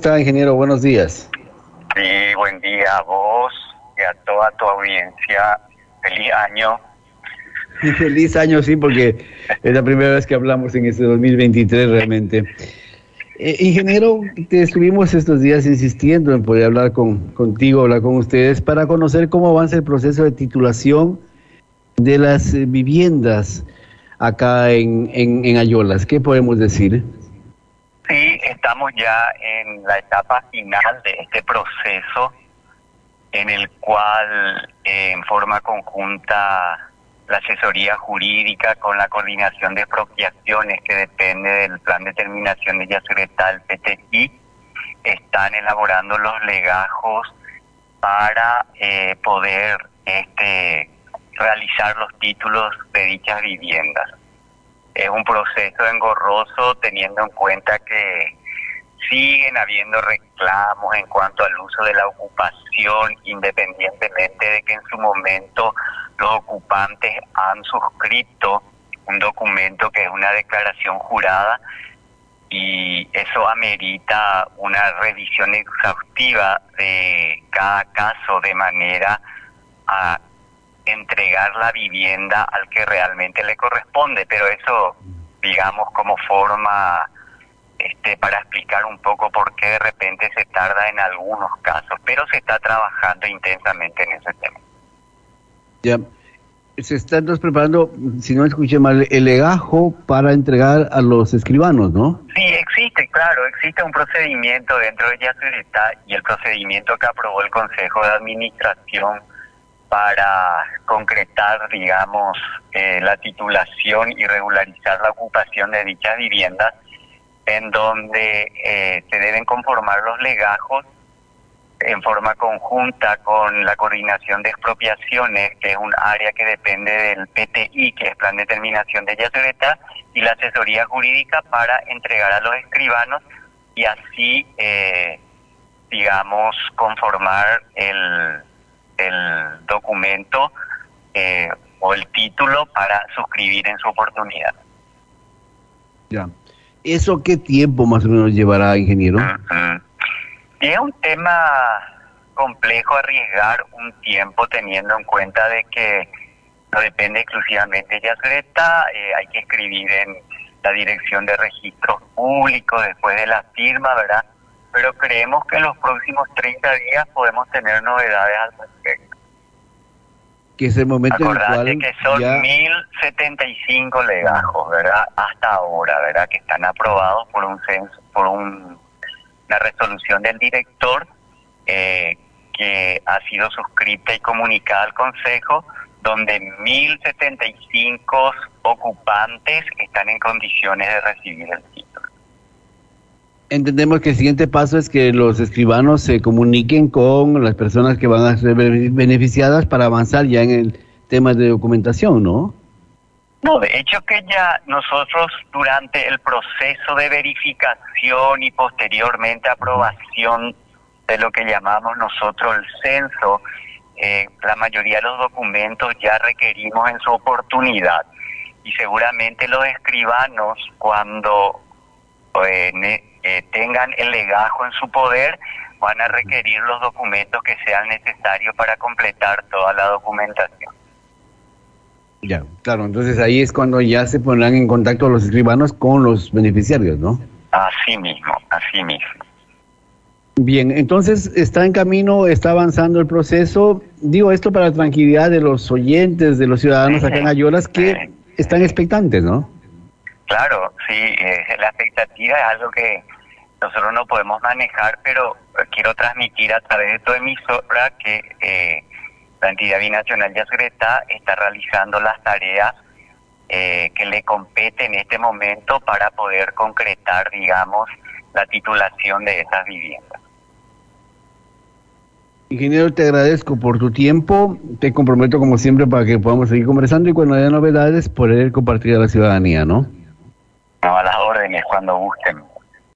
está, ingeniero? Buenos días. Sí, buen día a vos y a toda tu audiencia. Feliz año. Y feliz año, sí, porque es la primera vez que hablamos en este 2023 realmente. Ingeniero, te estuvimos estos días insistiendo en poder hablar contigo, hablar con ustedes, para conocer cómo avanza el proceso de titulación de las viviendas acá en Ayolas. ¿Qué podemos decir? Sí, estamos ya en la etapa final de este proceso, en el cual en forma conjunta la asesoría jurídica con la coordinación de expropiaciones que depende del plan de terminación de Yacyretá, el PTI, están elaborando los legajos para poder realizar los títulos de dichas viviendas. Es un proceso engorroso teniendo en cuenta que siguen habiendo reclamos en cuanto al uso de la ocupación, independientemente de que en su momento los ocupantes han suscrito un documento que es una declaración jurada, y eso amerita una revisión exhaustiva de cada caso de manera a entregar la vivienda al que realmente le corresponde. Pero eso, digamos, como forma para explicar un poco por qué de repente se tarda en algunos casos, pero se está trabajando intensamente en ese tema. Ya, se está entonces preparando, si no escuché mal, el legajo para entregar a los escribanos, ¿no? Sí, existe un procedimiento dentro de Yacyretá, y el procedimiento que aprobó el Consejo de Administración para concretar, digamos, la titulación y regularizar la ocupación de dichas viviendas, en donde se deben conformar los legajos en forma conjunta con la coordinación de expropiaciones, que es un área que depende del PTI, que es Plan de Terminación de Yacyretá, y la asesoría jurídica para entregar a los escribanos y así, digamos, conformar el documento o el título para suscribir en su oportunidad. Ya. ¿Eso qué tiempo más o menos llevará, ingeniero? Y es un tema complejo arriesgar un tiempo, teniendo en cuenta de que no depende exclusivamente de Yacyretá. Hay que escribir en la Dirección de Registros Públicos después de la firma, ¿verdad? Pero creemos que en los próximos 30 días podemos tener novedades al respecto. Que es el momento en el cual que son 1075 legajos, ¿verdad? Hasta ahora, ¿verdad? Que están aprobados por un censo, por una resolución del director que ha sido suscrita y comunicada al Consejo, donde 1075 ocupantes están en condiciones de recibir el título. Entendemos que el siguiente paso es que los escribanos se comuniquen con las personas que van a ser beneficiadas para avanzar ya en el tema de documentación, ¿no? No, de hecho que ya nosotros durante el proceso de verificación y posteriormente aprobación de lo que llamamos nosotros el censo, la mayoría de los documentos ya requerimos en su oportunidad, y seguramente los escribanos, cuando tengan el legajo en su poder, van a requerir los documentos que sean necesarios para completar toda la documentación. Ya, claro, entonces ahí es cuando ya se pondrán en contacto los escribanos con los beneficiarios, ¿no? Así mismo, así mismo. Bien, entonces está en camino, está avanzando el proceso. Digo esto para la tranquilidad de los oyentes, de los ciudadanos acá en Ayolas, que están expectantes, ¿no? Claro, sí, la expectativa es algo que nosotros no podemos manejar, pero quiero transmitir a través de tu emisora que la entidad binacional Yacyretá está realizando las tareas que le competen en este momento para poder concretar, digamos, la titulación de esas viviendas. Ingeniero, te agradezco por tu tiempo, te comprometo como siempre para que podamos seguir conversando y cuando haya novedades poder compartir a la ciudadanía, ¿no? No, a las órdenes, cuando gusten.